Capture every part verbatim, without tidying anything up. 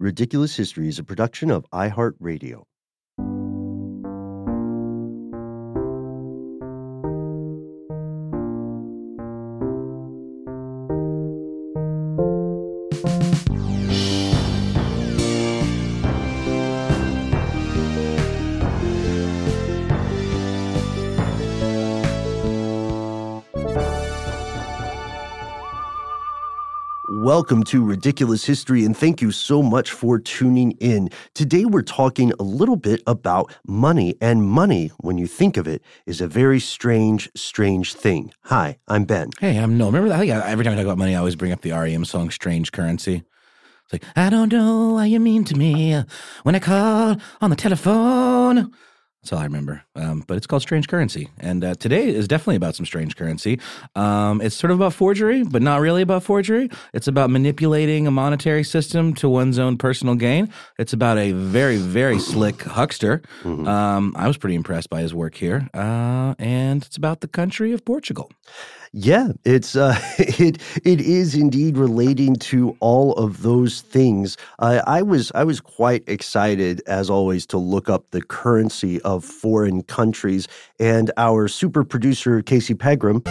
Ridiculous History is a production of iHeartRadio. Welcome to Ridiculous History, and thank you so much for tuning in. Today we're talking a little bit about money, and money, when you think of it, is a very strange, strange thing. Hi, I'm Ben. Hey, I'm Noel. Remember that? I think every time I talk about money, I always bring up the R E M song, Strange Currency. It's like, I don't know how you mean to me when I call on the telephone. That's all I remember. Um, but it's called Strange Currency. And uh, today is definitely about some strange currency. Um, it's sort of about forgery, but not really about forgery. It's about manipulating a monetary system to one's own personal gain. It's about a very, very slick huckster. Mm-hmm. Um, I was pretty impressed by his work here. Uh, and it's about the country of Portugal. Yeah, it's uh, it it is indeed relating to all of those things. Uh, I was I was quite excited, as always, to look up the currency of foreign countries, and our super producer Casey Pegram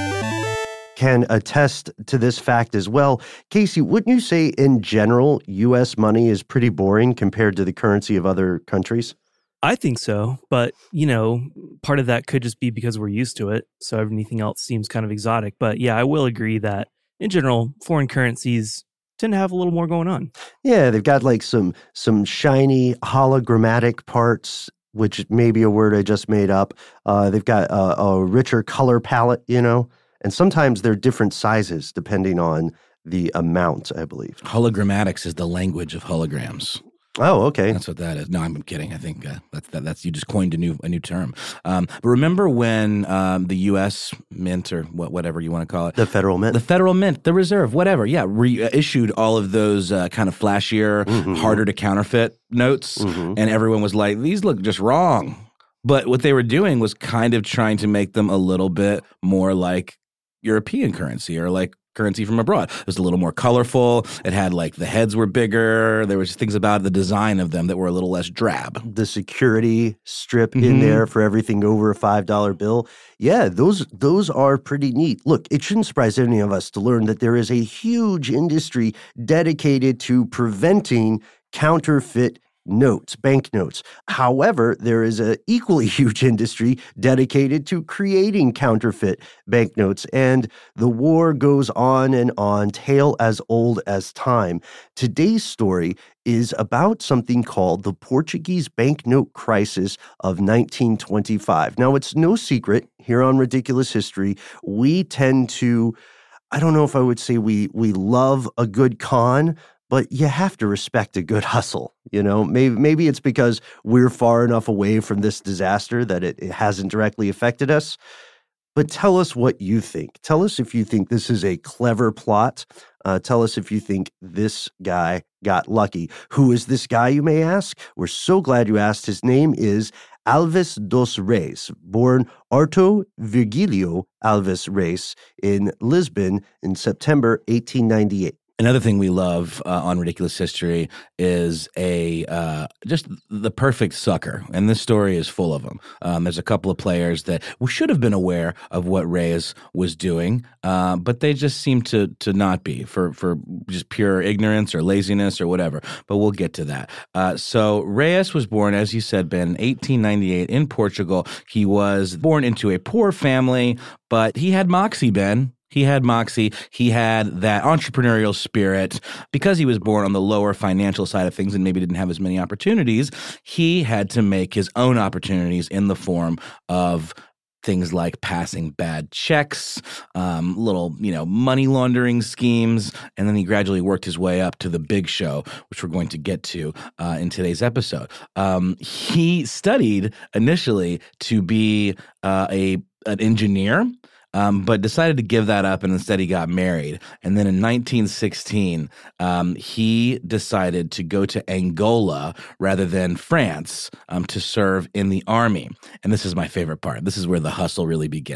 can attest to this fact as well. Casey, wouldn't you say in general U S money is pretty boring compared to the currency of other countries? I think so, but, you know, part of that could just be because we're used to it, so everything else seems kind of exotic. But yeah, I will agree that, in general, foreign currencies tend to have a little more going on. Yeah, they've got like some some shiny hologrammatic parts, which may be a word I just made up. Uh, they've got a, a richer color palette, you know, and sometimes they're different sizes depending on the amount, I believe. Hologrammatics is the language of holograms. Oh, okay. That's what that is. No, I'm kidding. I think uh, that's that, that's you just coined a new a new term. Um, but remember when um, the U S Mint, or what, whatever you want to call it, the Federal Mint, the Federal Mint, the Reserve, whatever, yeah, reissued all of those uh, kind of flashier, mm-hmm. harder to counterfeit notes, mm-hmm. and everyone was like, "These look just wrong." But what they were doing was kind of trying to make them a little bit more like European currency, or like currency from abroad. It was a little more colorful. It had like the heads were bigger. There was things about the design of them that were a little less drab. The security strip mm-hmm. in there for everything over a five dollar bill. Yeah, those those are pretty neat. Look, it shouldn't surprise any of us to learn that there is a huge industry dedicated to preventing counterfeit notes, banknotes. However, there is an equally huge industry dedicated to creating counterfeit banknotes, and the war goes on and on, tale as old as time. Today's story is about something called the Portuguese banknote crisis of nineteen twenty-five. Now, it's no secret here on Ridiculous History, we tend to, I don't know if I would say we we love a good con, but you have to respect a good hustle, you know? Maybe maybe it's because we're far enough away from this disaster that it, it hasn't directly affected us. But tell us what you think. Tell us if you think this is a clever plot. Uh, tell us if you think this guy got lucky. Who is this guy, you may ask? We're so glad you asked. His name is Alves dos Reis, born Arto Virgilio Alves Reis in Lisbon in September eighteen ninety-eight. Another thing we love uh, on Ridiculous History is a uh, just the perfect sucker, and this story is full of them. Um, there's a couple of players that we should have been aware of what Reyes was doing, uh, but they just seem to to not be for for just pure ignorance or laziness or whatever. But we'll get to that. Uh, so Reyes was born, as you said, Ben, in eighteen ninety-eight in Portugal. He was born into a poor family, but he had moxie, Ben. He had moxie. He had that entrepreneurial spirit. Because he was born on the lower financial side of things and maybe didn't have as many opportunities, he had to make his own opportunities in the form of things like passing bad checks, um, little, you know, money laundering schemes, and then he gradually worked his way up to the big show, which we're going to get to uh, in today's episode. Um, he studied initially to be uh, a an engineer. Um, but decided to give that up, and instead he got married. And then in nineteen sixteen, um, he decided to go to Angola rather than France um, to serve in the army. And this is my favorite part. This is where the hustle really begins.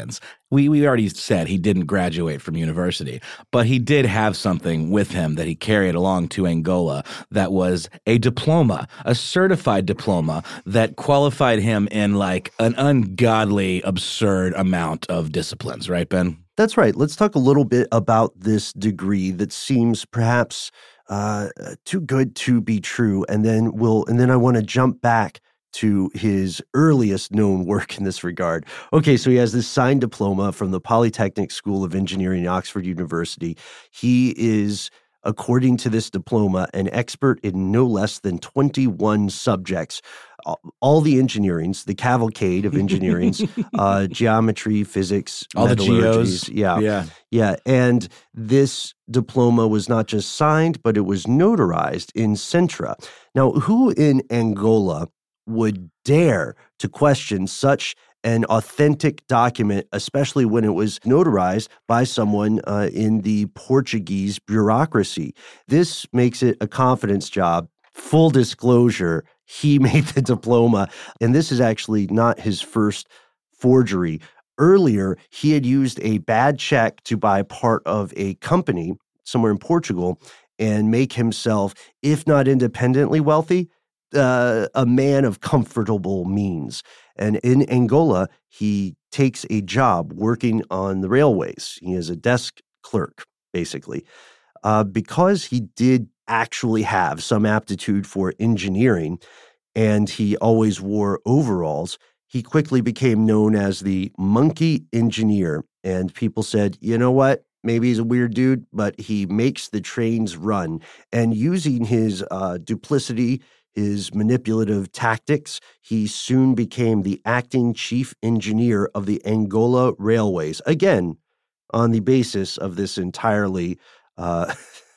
We we already said he didn't graduate from university, but he did have something with him that he carried along to Angola that was a diploma, a certified diploma that qualified him in like an ungodly, absurd amount of disciplines, right, Ben? That's right. Let's talk a little bit about this degree that seems perhaps uh, too good to be true, and then we'll and then I want to jump back to his earliest known work in this regard. Okay, so he has this signed diploma from the Polytechnic School of Engineering at Oxford University. He is, according to this diploma, an expert in no less than twenty-one subjects. All the engineerings, the cavalcade of engineerings, uh, geometry, physics, all the metallurgies. geos. Yeah, yeah. Yeah. And this diploma was not just signed, but it was notarized in Sintra. Now, who in Angola would dare to question such an authentic document, especially when it was notarized by someone uh, in the Portuguese bureaucracy? This makes it a confidence job. Full disclosure, he made the diploma, and this is actually not his first forgery. Earlier, he had used a bad check to buy part of a company somewhere in Portugal and make himself, if not independently wealthy, Uh, a man of comfortable means. And in Angola, he takes a job working on the railways. He is a desk clerk, basically. Uh, because he did actually have some aptitude for engineering, and he always wore overalls, he quickly became known as the monkey engineer. And people said, you know what? Maybe he's a weird dude, but he makes the trains run. And using his uh, duplicity, his manipulative tactics, he soon became the acting chief engineer of the Angola Railways, again, on the basis of this entirely uh,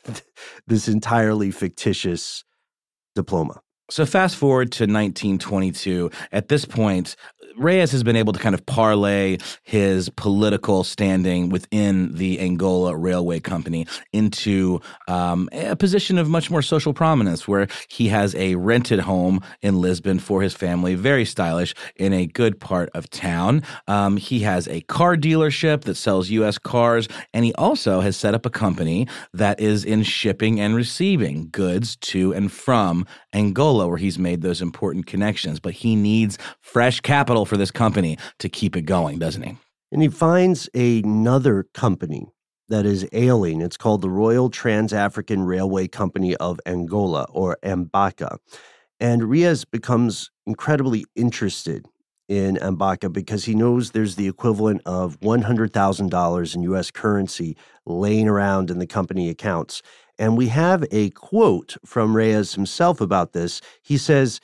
this entirely fictitious diploma. So fast forward to nineteen twenty-two. At this point, Reyes has been able to kind of parlay his political standing within the Angola Railway Company into um, a position of much more social prominence, where he has a rented home in Lisbon for his family, very stylish, in a good part of town. Um, he has a car dealership that sells U S cars, and he also has set up a company that is in shipping and receiving goods to and from Angola, where he's made those important connections. But he needs fresh capital for this company to keep it going, doesn't he? And he finds another company that is ailing. It's called the Royal Trans-African Railway Company of Angola, or Ambaca. And Reyes becomes incredibly interested in Ambaca because he knows there's the equivalent of one hundred thousand dollars in U S currency laying around in the company accounts. And we have a quote from Reyes himself about this. He says,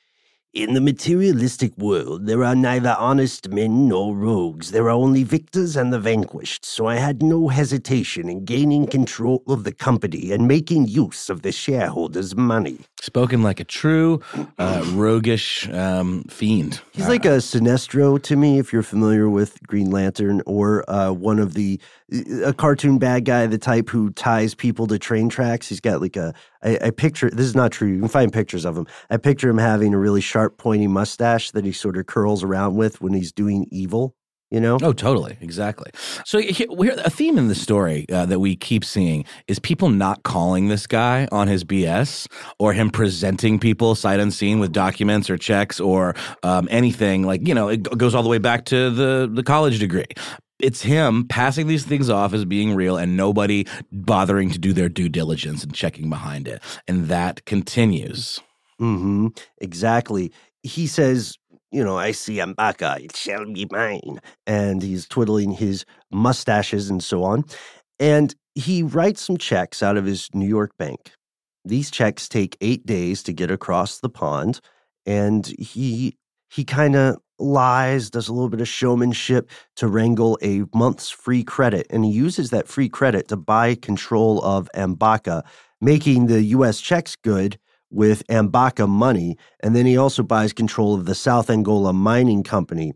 "In the materialistic world, there are neither honest men nor rogues. There are only victors and the vanquished. So I had no hesitation in gaining control of the company and making use of the shareholders' money." Spoken like a true uh, roguish um, fiend. He's like a Sinestro to me, if you're familiar with Green Lantern, or uh, one of the, a cartoon bad guy, the type who ties people to train tracks. He's got like a, I, I picture, this is not true, you can find pictures of him. I picture him having a really sharp, pointy mustache that he sort of curls around with when he's doing evil. You know? Oh, totally. Exactly. So here, a theme in the story uh, that we keep seeing is people not calling this guy on his B S, or him presenting people sight unseen with documents or checks or um, anything. Like, you know, it goes all the way back to the, the college degree. It's him passing these things off as being real and nobody bothering to do their due diligence and checking behind it. And that continues. Mm-hmm. Exactly. He says, you know, "I see Ambaca, it shall be mine." And he's twiddling his mustaches and so on. And he writes some checks out of his New York bank. These checks take eight days to get across the pond. And he he kind of lies, does a little bit of showmanship to wrangle a month's free credit. And he uses that free credit to buy control of Ambaca, making the U S checks good with Ambaca money, and then he also buys control of the South Angola Mining Company.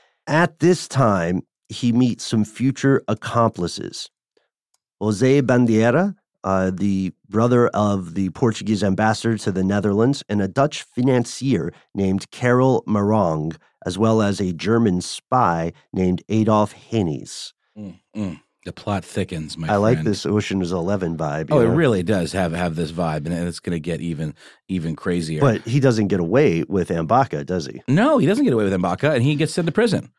At this time, he meets some future accomplices. Jose Bandeira, uh, the brother of the Portuguese ambassador to the Netherlands, and a Dutch financier named Karel Marong, as well as a German spy named Adolf Hennies. Mm, mm. The plot thickens, my I friend. like this Ocean's Eleven vibe. Oh, you it know? really does have, have this vibe, and it's going to get even even crazier. But he doesn't get away with M'Baka, does he? No, he doesn't get away with M'Baka, and he gets sent to prison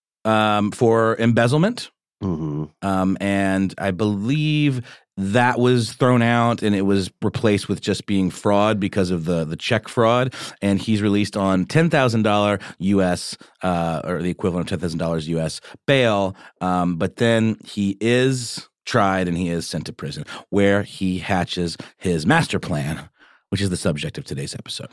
um, for embezzlement. Mm-hmm. Um, and I believe that was thrown out, and it was replaced with just being fraud because of the the check fraud. And he's released on ten thousand dollars U S, uh, or the equivalent of ten thousand dollars U S bail. Um, but then he is tried, and he is sent to prison, where he hatches his master plan, which is the subject of today's episode.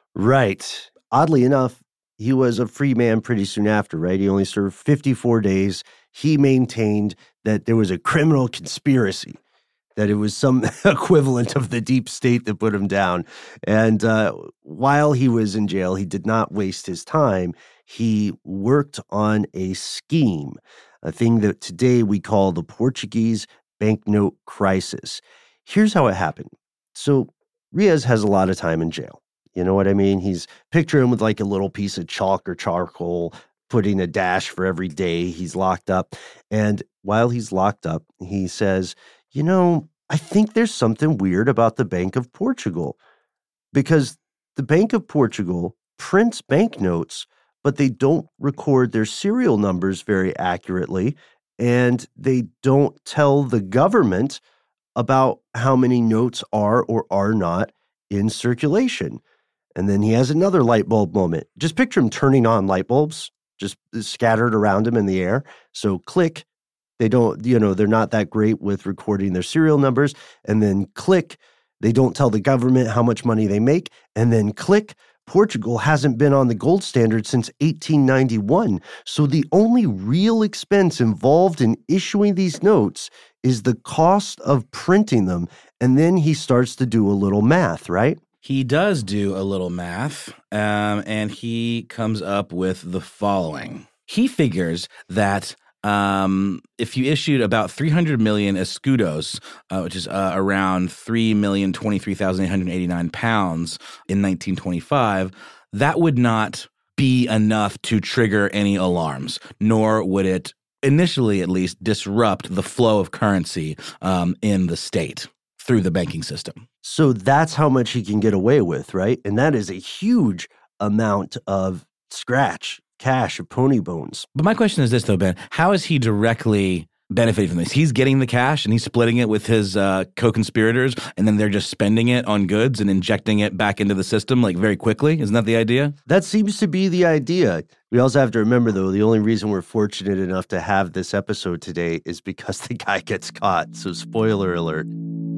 Right. Oddly enough, he was a free man pretty soon after, right? He only served fifty-four days. He maintained that there was a criminal conspiracy, that it was some equivalent of the deep state that put him down. And uh, while he was in jail, he did not waste his time. He worked on a scheme, a thing that today we call the Portuguese banknote crisis. Here's how it happened. So Riaz has a lot of time in jail. You know what I mean? He's picture him with like a little piece of chalk or charcoal, putting a dash for every day he's locked up. And while he's locked up, he says, you know, I think there's something weird about the Bank of Portugal, because the Bank of Portugal prints banknotes, but they don't record their serial numbers very accurately, and they don't tell the government about how many notes are or are not in circulation. And then he has another light bulb moment. Just picture him turning on light bulbs, just scattered around him in the air. So click, they don't, you know, they're not that great with recording their serial numbers. And then click, they don't tell the government how much money they make. And then click, Portugal hasn't been on the gold standard since eighteen ninety-one. So the only real expense involved in issuing these notes is the cost of printing them. And then he starts to do a little math, right? He does do a little math, um, and he comes up with the following. He figures that um, if you issued about three hundred million escudos, uh, which is uh, around three million twenty-three thousand eight hundred eighty-nine pounds in nineteen twenty-five, that would not be enough to trigger any alarms, nor would it, initially at least, disrupt the flow of currency um, in the state through the banking system. So that's how much he can get away with, right? And that is a huge amount of scratch, cash, of pony bones. But my question is this, though, Ben. How is he directly benefiting from this? He's getting the cash and he's splitting it with his uh, co-conspirators, and then they're just spending it on goods and injecting it back into the system like very quickly. Isn't that the idea? That seems to be the idea. We also have to remember, though, the only reason we're fortunate enough to have this episode today is because the guy gets caught. So spoiler alert.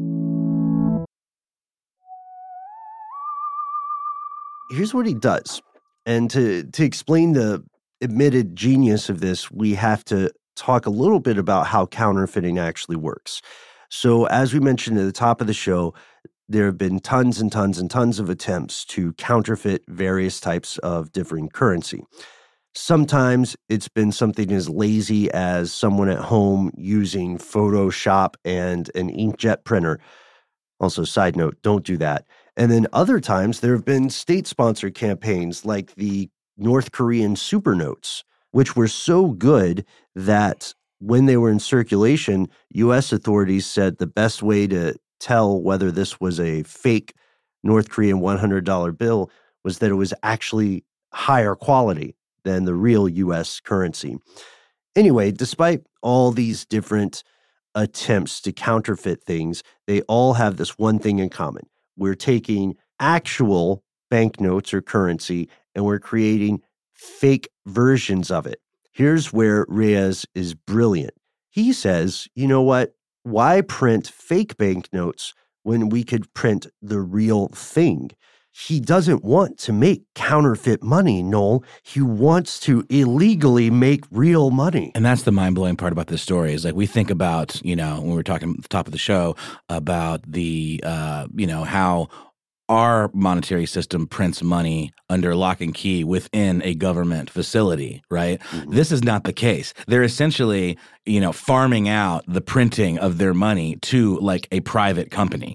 Here's what he does. And to, to explain the admitted genius of this, we have to talk a little bit about how counterfeiting actually works. So as we mentioned at the top of the show, there have been tons and tons and tons of attempts to counterfeit various types of different currency. Sometimes it's been something as lazy as someone at home using Photoshop and an inkjet printer. Also, side note, don't do that. And then other times there have been state-sponsored campaigns like the North Korean super notes, which were so good that when they were in circulation, U S authorities said the best way to tell whether this was a fake North Korean one hundred dollar bill was that it was actually higher quality than the real U S currency. Anyway, despite all these different attempts to counterfeit things, they all have this one thing in common. We're taking actual banknotes or currency and we're creating fake versions of it. Here's where Reyes is brilliant. He says, you know what? Why print fake banknotes when we could print the real thing? He doesn't want to make counterfeit money, Noel. He wants to illegally make real money. And that's the mind-blowing part about this story is like we think about, you know, when we were talking at the top of the show about the, uh, you know, how our monetary system prints money under lock and key within a government facility, right? Mm-hmm. This is not the case. They're essentially, you know, farming out the printing of their money to like a private company.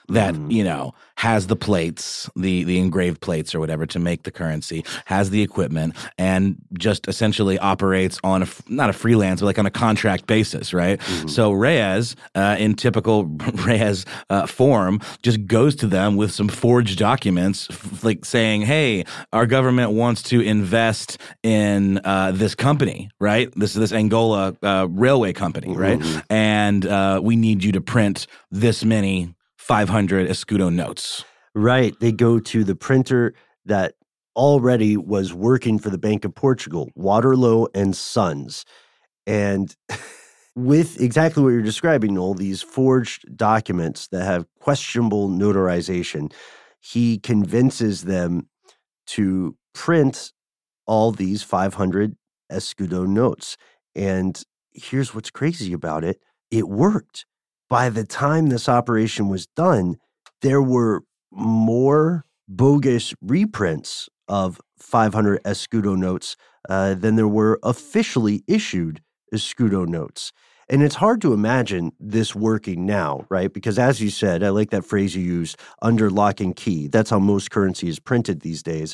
that, Mm. you know, has the plates, the the engraved plates or whatever to make the currency, has the equipment, and just essentially operates on a, not a freelance, but like on a contract basis, right? Mhm. So Reyes, uh, in typical Reyes uh, form, just goes to them with some forged documents, f- like saying, hey, our government wants to invest in uh, this company, right? This this Angola uh, railway company, right? Mhm. And uh, we need you to print this many five hundred escudo notes. Right. They go to the printer that already was working for the Bank of Portugal, Waterloo and Sons. And with exactly what you're describing, Noel, these forged documents that have questionable notarization, he convinces them to print all these five hundred escudo notes. And here's what's crazy about it. It worked. By the time this operation was done, there were more bogus reprints of five hundred escudo notes uh, than there were officially issued escudo notes. And it's hard to imagine this working now, right? Because as you said, I like that phrase you used, under lock and key. That's how most currency is printed these days.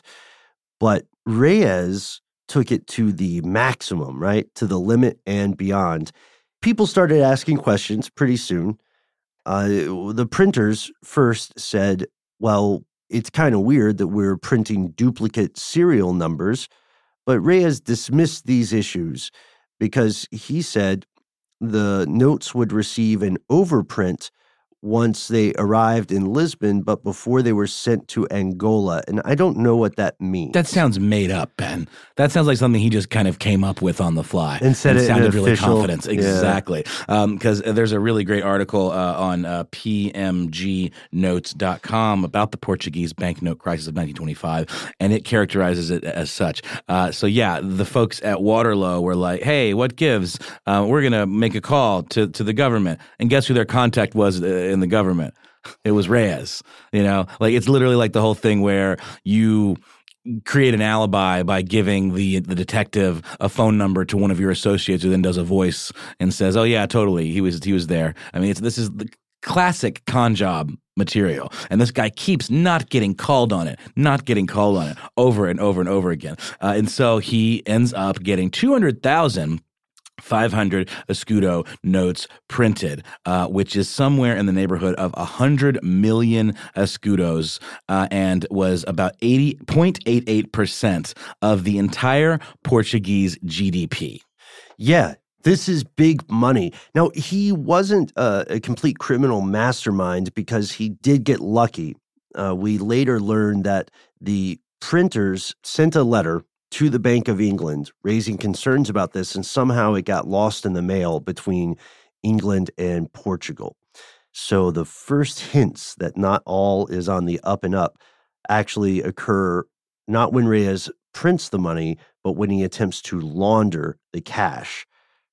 But Reyes took it to the maximum, right? To the limit and beyond. People started asking questions pretty soon. Uh, the printers first said, well, it's kind of weird that we're printing duplicate serial numbers. But Reyes dismissed these issues because he said the notes would receive an overprint once they arrived in Lisbon, but before they were sent to Angola. And I don't know what that means. That sounds made up, Ben. That sounds like something he just kind of came up with on the fly. And said it in sounded really official- confident. yeah. Exactly. Because there's a really great article uh, on uh, P M G notes dot com about the Portuguese banknote crisis of nineteen twenty-five, and it characterizes it as such. Uh, so yeah, the folks at Waterloo were like, hey, what gives? Uh, we're going to make a call to, to the government. And guess who their contact was uh, in the government? It was Reyes. You know, like it's literally like the whole thing where you create an alibi by giving the the detective a phone number to one of your associates who then does a voice and says, "Oh yeah, totally, he was he was there." I mean, it's this is the classic con job material, and this guy keeps not getting called on it, not getting called on it over and over and over again, uh, and so he ends up getting two hundred thousand. five hundred escudo notes printed, uh, which is somewhere in the neighborhood of one hundred million escudos, uh, and was about eighty point eight eight percent of the entire Portuguese G D P. Yeah, this is big money. Now, he wasn't a, a complete criminal mastermind because he did get lucky. Uh, we later learned that the printers sent a letter to the Bank of England, raising concerns about this, and somehow it got lost in the mail between England and Portugal. So the first hints that not all is on the up and up actually occur not when Reyes prints the money, but when he attempts to launder the cash.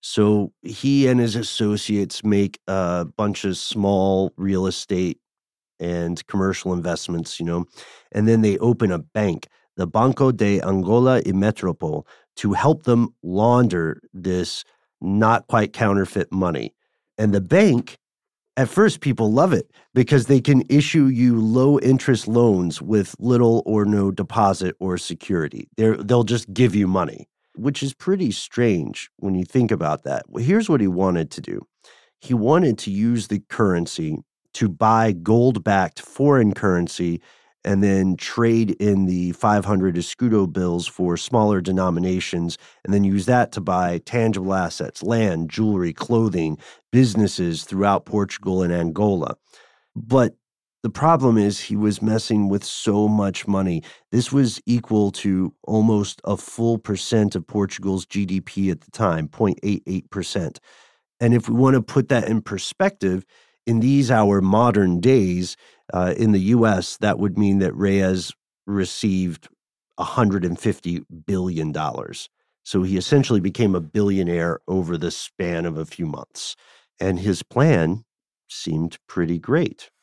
So he and his associates make a bunch of small real estate and commercial investments, you know, and then they open a bank, the Banco de Angola y Metropole, to help them launder this not quite counterfeit money. And the bank, at first people love it because they can issue you low interest loans with little or no deposit or security. They're, they'll just give you money, which is pretty strange when you think about that. Well, here's what he wanted to do. He wanted to use the currency to buy gold-backed foreign currency and then trade in the five hundred escudo bills for smaller denominations, and then use that to buy tangible assets, land, jewelry, clothing, businesses throughout Portugal and Angola. But the problem is he was messing with so much money. This was equal to almost a full percent of Portugal's G D P at the time, zero point eight eight percent. And if we want to put that in perspective, in these our modern days, uh, in the U S, that would mean that Reyes received one hundred fifty billion dollars. So he essentially became a billionaire over the span of a few months. And his plan seemed pretty great.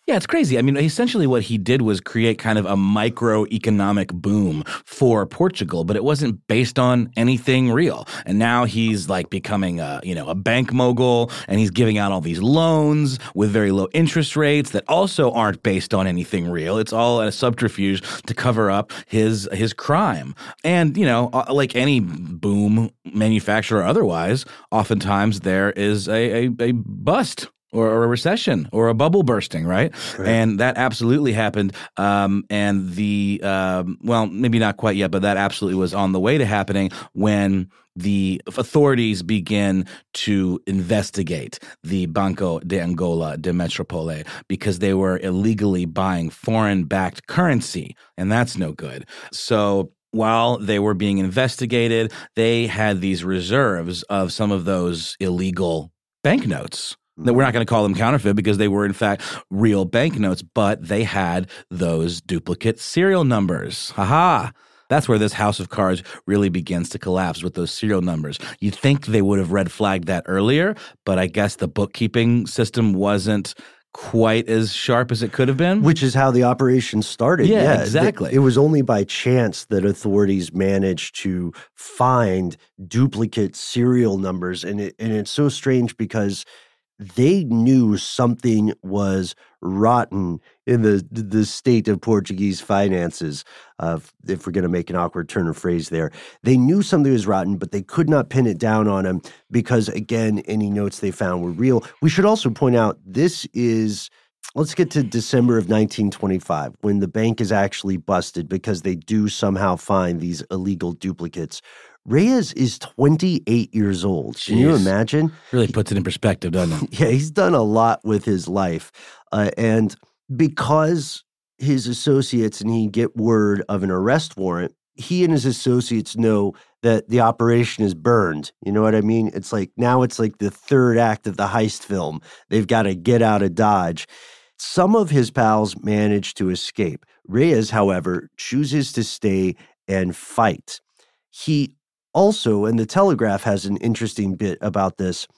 Yeah, it's crazy. I mean, essentially what he did was create kind of a microeconomic boom for Portugal, but it wasn't based on anything real. And now he's like becoming a, you know, a bank mogul, and he's giving out all these loans with very low interest rates that also aren't based on anything real. It's all a subterfuge to cover up his his crime. And, you know, like any boom manufacturer or otherwise, oftentimes there is a, a, a bust. Or a recession or a bubble bursting, right? right. And that absolutely happened. Um, and the, um, well, maybe not quite yet, but that absolutely was on the way to happening when the authorities begin to investigate the Banco de Angola de Metropole because they were illegally buying foreign-backed currency, and that's no good. So while they were being investigated, they had these reserves of some of those illegal banknotes. That we're not going to call them counterfeit because they were, in fact, real banknotes, but they had those duplicate serial numbers. Ha-ha! That's where this house of cards really begins to collapse with those serial numbers. You'd think they would have red flagged that earlier, but I guess the bookkeeping system wasn't quite as sharp as it could have been. Which is how the operation started. Yeah, yeah, exactly. It, it was only by chance that authorities managed to find duplicate serial numbers. And it, and it's so strange because they knew something was rotten in the the state of Portuguese finances, uh, if we're going to make an awkward turn of phrase there. They knew something was rotten, but they could not pin it down on him because, again, any notes they found were real. We should also point out this is, let's get to December of nineteen twenty-five, when the bank is actually busted because they do somehow find these illegal duplicates. Reyes is twenty-eight years old. Jeez. Can you imagine? Really puts it in perspective, doesn't it? Yeah, he's done a lot with his life. Uh, and because his associates and he get word of an arrest warrant, he and his associates know that the operation is burned. You know what I mean? It's like now it's like the third act of the heist film. They've got to get out of Dodge. Some of his pals manage to escape. Reyes, however, chooses to stay and fight. He also, and the Telegraph has an interesting bit about this,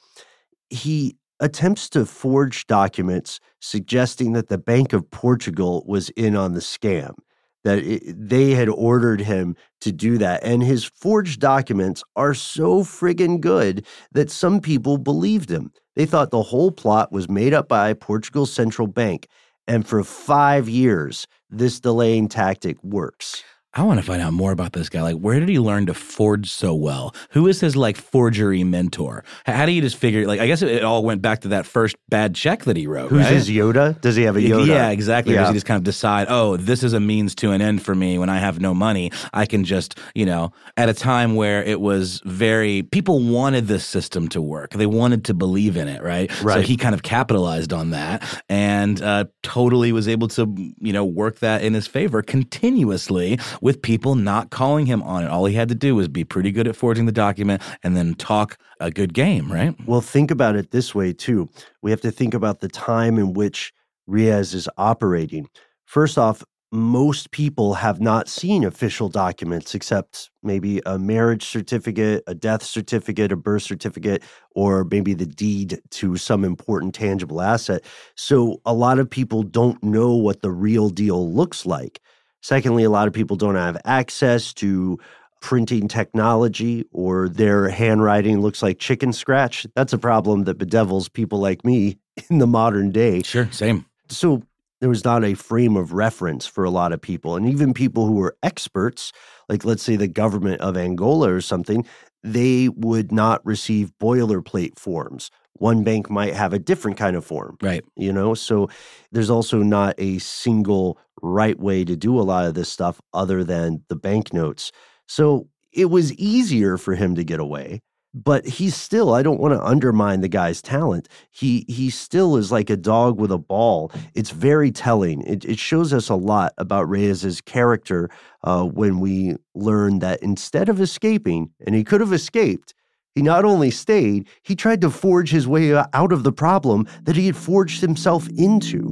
he attempts to forge documents suggesting that the Bank of Portugal was in on the scam, that it, they had ordered him to do that. And his forged documents are so friggin' good that some people believed him. They thought the whole plot was made up by Portugal's central bank. And for five years, this delaying tactic works. I want to find out more about this guy. Like, where did he learn to forge so well? Who is his, like, forgery mentor? How do you just figure, like, I guess it, it all went back to that first bad check that he wrote, Who's right? his Yoda? Does he have a Yoda? Yeah, exactly. Yeah. Does he just kind of decide, oh, this is a means to an end for me when I have no money? I can just, you know, at a time where it was very, people wanted this system to work. They wanted to believe in it, right? Right. So he kind of capitalized on that and uh, totally was able to, you know, work that in his favor continuously with people not calling him on it. All he had to do was be pretty good at forging the document and then talk a good game, right? Well, think about it this way, too. We have to think about the time in which Reyes is operating. First off, most people have not seen official documents except maybe a marriage certificate, a death certificate, a birth certificate, or maybe the deed to some important tangible asset. So a lot of people don't know what the real deal looks like. Secondly, a lot of people don't have access to printing technology, or their handwriting looks like chicken scratch. That's a problem that bedevils people like me in the modern day. Sure, same. So there was not a frame of reference for a lot of people. And even people who were experts, like let's say the government of Angola or something, they would not receive boilerplate forms. One bank might have a different kind of form. Right. You know, so there's also not a single right way to do a lot of this stuff other than the banknotes. So it was easier for him to get away. But he's still, I don't want to undermine the guy's talent. He he still is like a dog with a ball. It's very telling. It, it shows us a lot about Reyes's character uh, when we learn that instead of escaping, and he could have escaped, he not only stayed, he tried to forge his way out of the problem that he had forged himself into.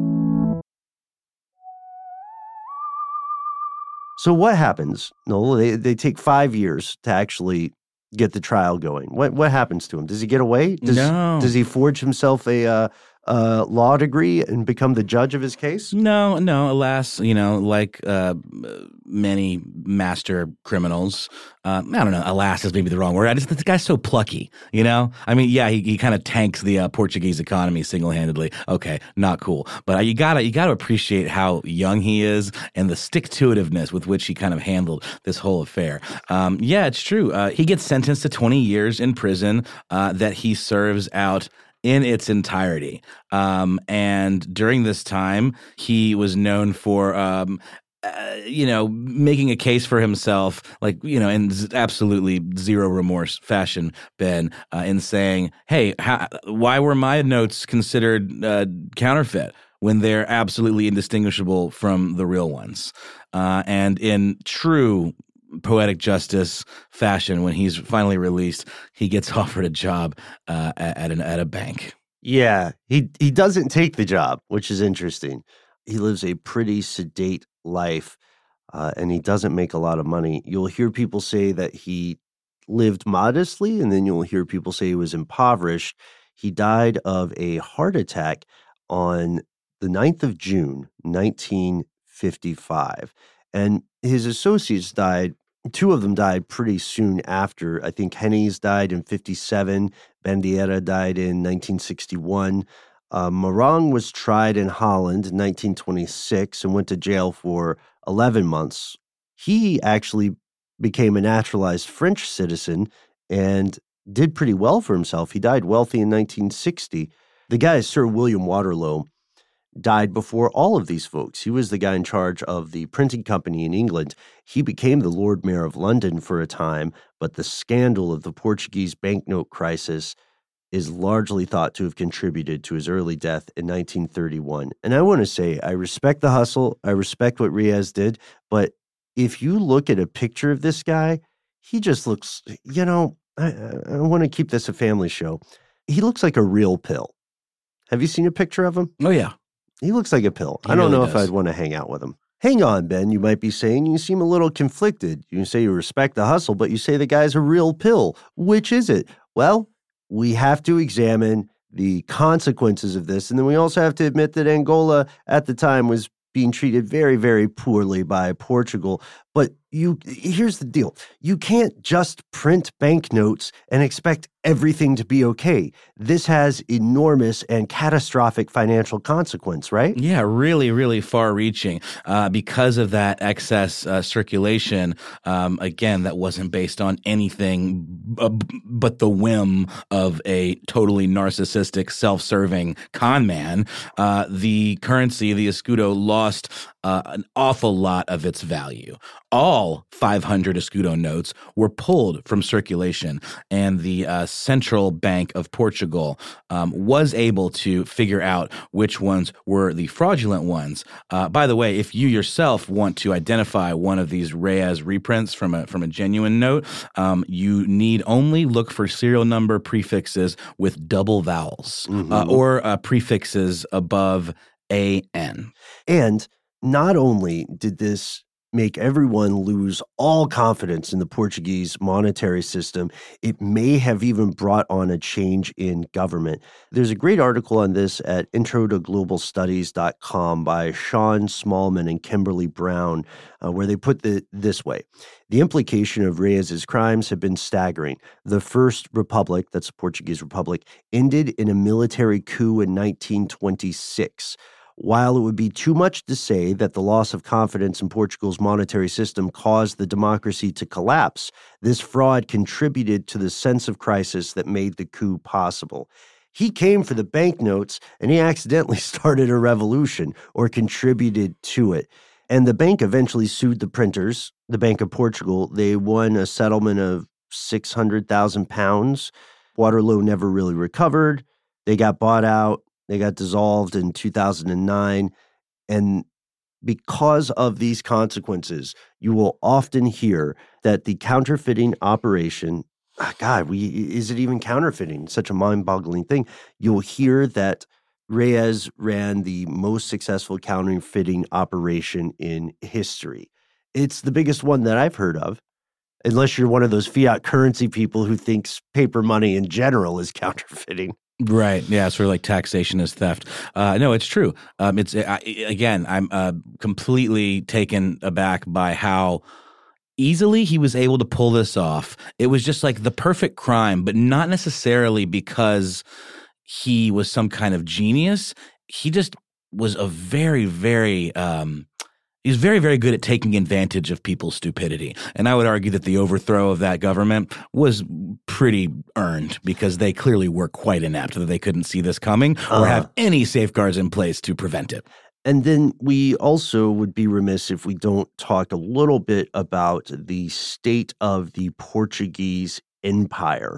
So what happens? No, they, they take five years to actually get the trial going. What what happens to him? Does he get away? Does, No. Does he forge himself a uh, uh, law degree and become the judge of his case? No, no. Alas, you know, like uh, many master criminals, uh, I don't know. Alas is maybe the wrong word. I just this guy's so plucky. You know, I mean, yeah, he, he kind of tanks the uh, Portuguese economy single handedly. Okay, not cool. But uh, you gotta you gotta appreciate how young he is and the stick to itiveness with which he kind of handled this whole affair. Um, yeah, it's true. Uh, he gets sentenced to twenty years in prison uh, that he serves out in its entirety. Um, and during this time, he was known for, um, uh, you know, making a case for himself, like, you know, in z- absolutely zero remorse fashion, Ben, uh, in saying, hey, how, why were my notes considered uh, counterfeit when they're absolutely indistinguishable from the real ones? Uh, and in true poetic justice fashion, when he's finally released, he gets offered a job uh, at, at, an, at a bank. Yeah, he he doesn't take the job, which is interesting. He lives a pretty sedate life, uh, and he doesn't make a lot of money. You'll hear people say that he lived modestly, and then you'll hear people say he was impoverished. He died of a heart attack on the ninth of June, nineteen fifty-five. And his associates died. Two of them died pretty soon after. I think Hennies died in fifty-seven. Bandeira died in nineteen sixty-one. Uh, Morang was tried in Holland in nineteen twenty-six and went to jail for eleven months. He actually became a naturalized French citizen and did pretty well for himself. He died wealthy in nineteen sixty. The guy, Sir William Waterloo, died before all of these folks. He was the guy in charge of the printing company in England. He became the Lord Mayor of London for a time, but the scandal of the Portuguese banknote crisis is largely thought to have contributed to his early death in nineteen thirty-one. And I want to say, I respect the hustle. I respect what Reyes did. But if you look at a picture of this guy, he just looks, you know, I, I want to keep this a family show. He looks like a real pill. Have you seen a picture of him? Oh, yeah. He looks like a pill. He I don't really know if does. I'd want to hang out with him. Hang on, Ben, you might be saying. You seem a little conflicted. You say you respect the hustle, but you say the guy's a real pill. Which is it? Well, we have to examine the consequences of this. And then we also have to admit that Angola at the time was being treated very, very poorly by Portugal. But you, here's the deal. You can't just print banknotes and expect everything to be okay. This has enormous and catastrophic financial consequence, right? Yeah, really, really far-reaching. Uh, because of that excess uh, circulation, um, again, that wasn't based on anything b- but the whim of a totally narcissistic, self-serving con man. Uh, the currency, the escudo, lost uh, an awful lot of its value. All five hundred escudo notes were pulled from circulation, and the uh, Central Bank of Portugal um, was able to figure out which ones were the fraudulent ones. Uh, by the way, if you yourself want to identify one of these Reyes reprints from a from a genuine note, um, you need only look for serial number prefixes with double vowels Mm-hmm. uh, or uh, prefixes above A N. And not only did this make everyone lose all confidence in the Portuguese monetary system, it may have even brought on a change in government. There's a great article on this at intro to global studies dot com by Sean Smallman and Kimberly Brown, uh, where they put it this way. The implication of Reyes's crimes have been staggering. The First Republic, that's the Portuguese Republic, ended in a military coup in nineteen twenty-six. While it would be too much to say that the loss of confidence in Portugal's monetary system caused the democracy to collapse, this fraud contributed to the sense of crisis that made the coup possible. He came for the banknotes, and he accidentally started a revolution or contributed to it. And the bank eventually sued the printers, the Bank of Portugal. They won a settlement of six hundred thousand pounds. Waterloo never really recovered. They got bought out. They got dissolved in two thousand nine. And because of these consequences, you will often hear that the counterfeiting operation, ah, God, we, is it even counterfeiting? Such a mind-boggling thing. You'll hear that Reyes ran the most successful counterfeiting operation in history. It's the biggest one that I've heard of, unless you're one of those fiat currency people who thinks paper money in general is counterfeiting. Right. Yeah. Sort of like taxation is theft. Uh, no, it's true. Um, it's I, again, I'm uh, completely taken aback by how easily he was able to pull this off. It was just like the perfect crime, but not necessarily because he was some kind of genius. He just was a very, very, um, he was very, very good at taking advantage of people's stupidity. And I would argue that the overthrow of that government was pretty earned because they clearly were quite inept, that they couldn't see this coming or Uh, have any safeguards in place to prevent it. And then we also would be remiss if we don't talk a little bit about the state of the Portuguese Empire.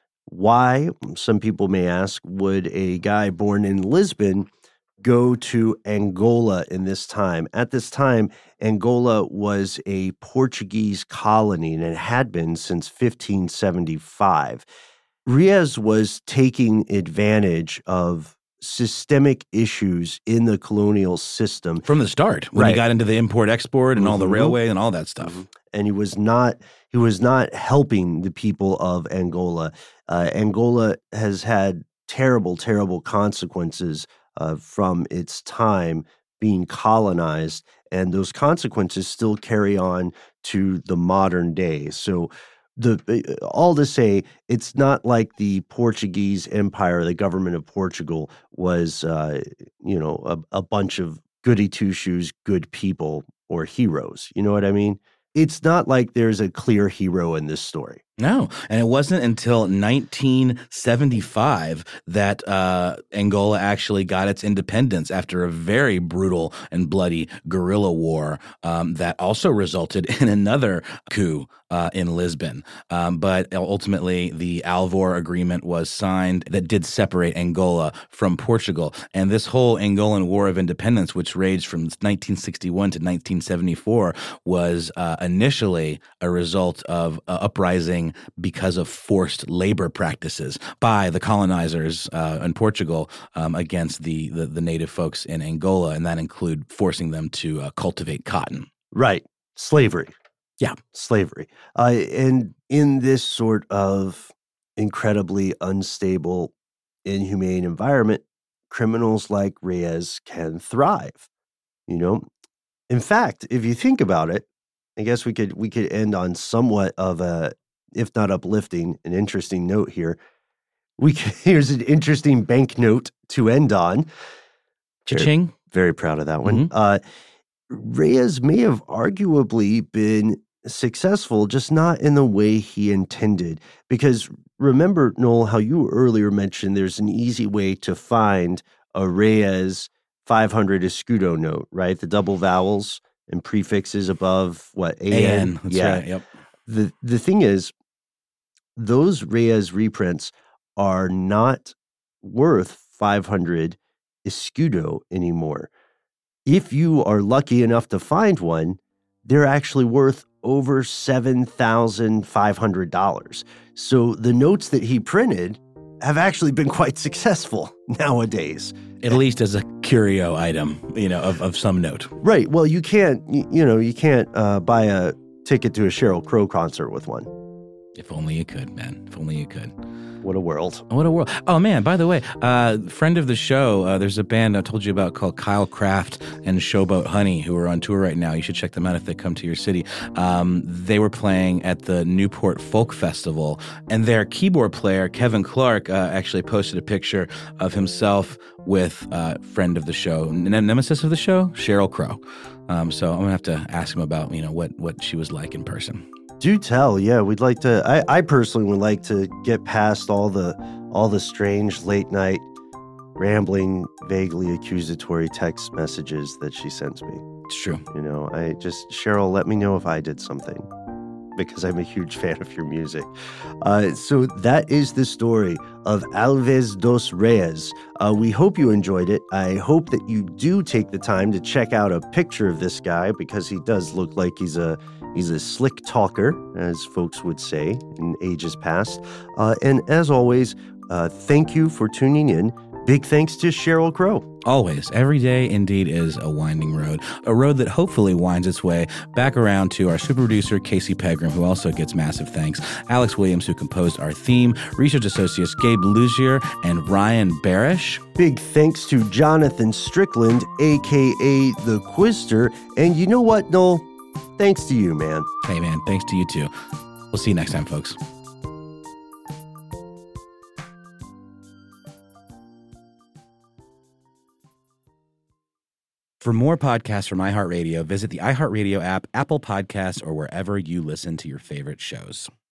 Why, some people may ask, would a guy born in Lisbon go to Angola in this time? At this time, Angola was a Portuguese colony, and it had been since fifteen seventy-five. Reyes was taking advantage of systemic issues in the colonial system. From the start, when Right. he got into the import-export and all the Mhm. railway and all that stuff. And he was not he was not helping the people of Angola. Uh, Angola has had terrible, terrible consequences uh, from its time being colonized, and those consequences still carry on to the modern day. So the all to say, it's not like the Portuguese Empire, the government of Portugal was, uh, you know, a, a bunch of goody two shoes, good people or heroes. You know what I mean? It's not like there's a clear hero in this story. No, and it wasn't until nineteen seventy-five that uh, Angola actually got its independence after a very brutal and bloody guerrilla war um, that also resulted in another coup uh, in Lisbon. Um, but ultimately, the Alvor Agreement was signed that did separate Angola from Portugal. And this whole Angolan War of Independence, which raged from nineteen sixty-one to nineteen seventy-four, was uh, initially a result of uh, uprising because of forced labor practices by the colonizers uh, in Portugal um, against the, the the native folks in Angola, and that include forcing them to uh, cultivate cotton. Right. Slavery. Yeah. Slavery. Uh, and in this sort of incredibly unstable, inhumane environment, criminals like Reyes can thrive. You know, in fact, if you think about it, I guess we could we could end on somewhat of a, if not uplifting, an interesting note here. We could, here's an interesting banknote to end on. Cha-ching. Very, very proud of that one. Uh, Reyes may have arguably been successful, just not in the way he intended. Because remember, Noel, how you earlier mentioned there's an easy way to find a Reyes five hundred escudo note, right? The double vowels and prefixes above what? A N? A N, that's yeah. right, yep. The, the thing is, those Reyes reprints are not worth five hundred escudo anymore. If you are lucky enough to find one, they're actually worth over seven thousand five hundred dollars. So the notes that he printed have actually been quite successful nowadays. At least as a curio item, you know, of, of some note. Right. Well, you can't, you, you know, you can't uh, buy a ticket to a Sheryl Crow concert with one. If only you could, man. If only you could. What a world. What a world. Oh, man, by the way, uh, friend of the show, uh, there's a band I told you about called Kyle Craft and Showboat Honey who are on tour right now. You should check them out if they come to your city. Um, they were playing at the Newport Folk Festival, and their keyboard player, Kevin Clark, uh, actually posted a picture of himself with a uh, friend of the show, n- nemesis of the show, Sheryl Crow. Um, so I'm going to have to ask him about, you know, what, what she was like in person. Do tell, yeah. We'd like to. I, I personally would like to get past all the all the strange late night, rambling, vaguely accusatory text messages that she sends me. It's true. You know, I just Sheryl, let me know if I did something, because I'm a huge fan of your music. Uh, so that is the story of Alves dos Reyes. Uh, we hope you enjoyed it. I hope that you do take the time to check out a picture of this guy, because he does look like he's a he's a slick talker, as folks would say in ages past. Uh, and as always, uh, thank you for tuning in. Big thanks to Sheryl Crow. Always. Every day indeed is a winding road. A road that hopefully winds its way back around to our super producer, Casey Pegram, who also gets massive thanks. Alex Williams, who composed our theme. Research associates Gabe Luzier and Ryan Barish. Big thanks to Jonathan Strickland, a k a. The Quister. And you know what, Noel? Thanks to you, man. Hey, man. Thanks to you, too. We'll see you next time, folks. For more podcasts from iHeartRadio, visit the iHeartRadio app, Apple Podcasts, or wherever you listen to your favorite shows.